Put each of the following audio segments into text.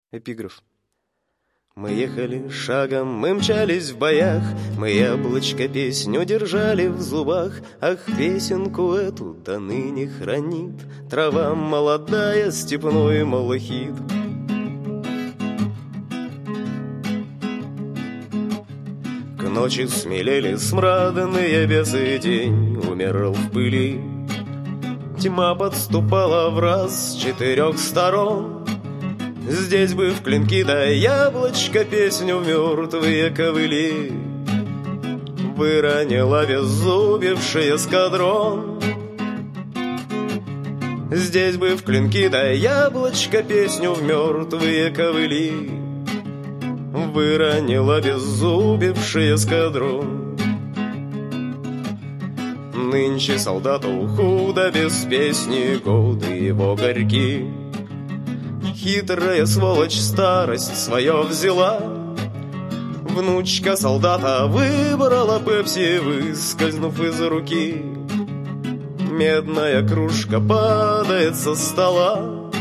Эпиграф. Мы ехали шагом, мы мчались в боях, мы яблочко песню держали в зубах. Ах, песенку эту до ныне хранит трава молодая, степной малахит. К ночи смелели смрадные бесы, день умирал в пыли. Тьма подступала враз с 4 сторон. Здесь бы в клинки да яблочко песню в мертвые ковыли выронил обеззубивший эскадрон. Здесь бы в клинки да яблочко песню в мертвые ковыли выронил обеззубивший эскадрон. Нынче солдату худо без песни, годы его горьки. Хитрая сволочь старость свое взяла. Внучка солдата выбрала пепси, выскользнув из руки. Медная кружка падает со стола.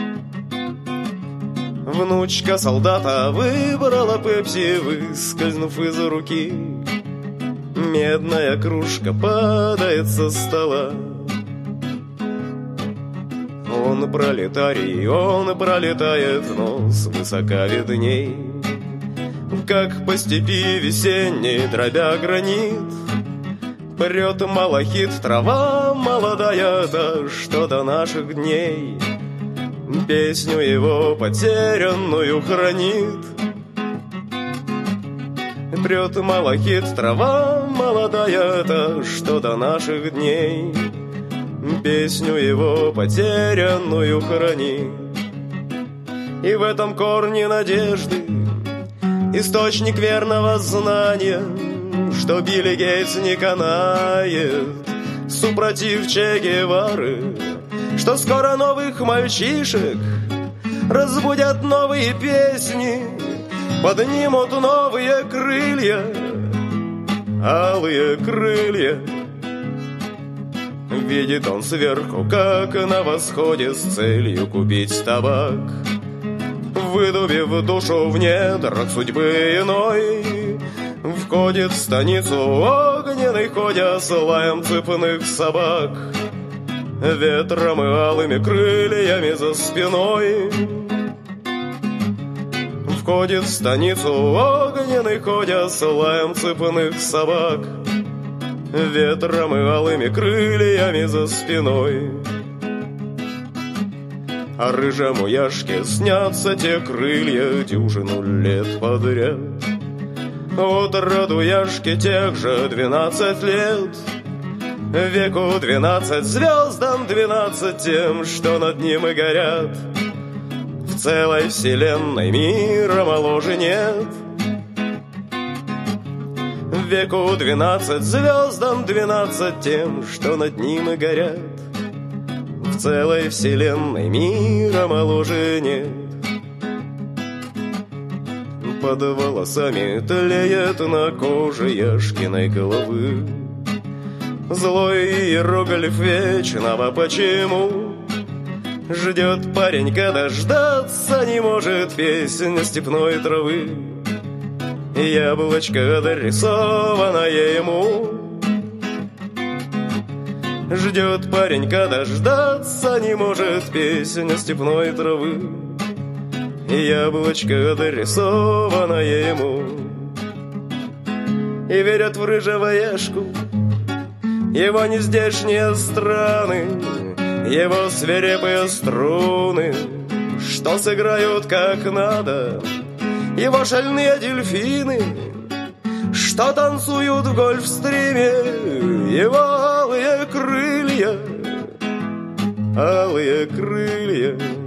Внучка солдата выбрала пепси, выскользнув из руки. Медная кружка падает со стола. Он пролетарий, он пролетает, но свысока видней, как по степи весенней, дробя гранит. Прет малахит, трава молодая, да что до наших дней песню его потерянную хранит. Прет малахит, трава молодая, да что до наших дней песню его потерянную храни. И в этом корне надежды источник верного знания, что Билли Гейтс не канает супротив Че Гевары, что скоро новых мальчишек разбудят новые песни, поднимут новые крылья, алые крылья. Видит он сверху, как на восходе с целью купить табак, выдубив душу в недрах судьбы иной, входит в станицу огненной, ходя с лаем цепных собак, ветром и алыми крыльями за спиной. Входит в станицу огненной, ходя с лаем цепных собак, ветром и алыми крыльями за спиной. А рыжему Яшке снятся те крылья дюжину лет подряд. От роду Яшки тех же 12 лет, веку 12, звездам 12, тем, что над ним и горят. В целой вселенной мира моложе нет. Веку 12, звездам 12, тем, что над ним и горят. В целой вселенной мира моложе нет. Под волосами тлеет на коже Яшкиной головы злой иероглиф вечного почему. Ждет парень, когда дождаться не может, песня степной травы. Яблочко адресованное ему. Ждет парень, когда дождаться не может, песня степной травы. Яблочко адресованное ему. И верят в рыжего Яшку его нездешние страны, его свирепые струны, что сыграют как надо, его шальные дельфины, что танцуют в гольфстриме, его алые крылья, алые крылья.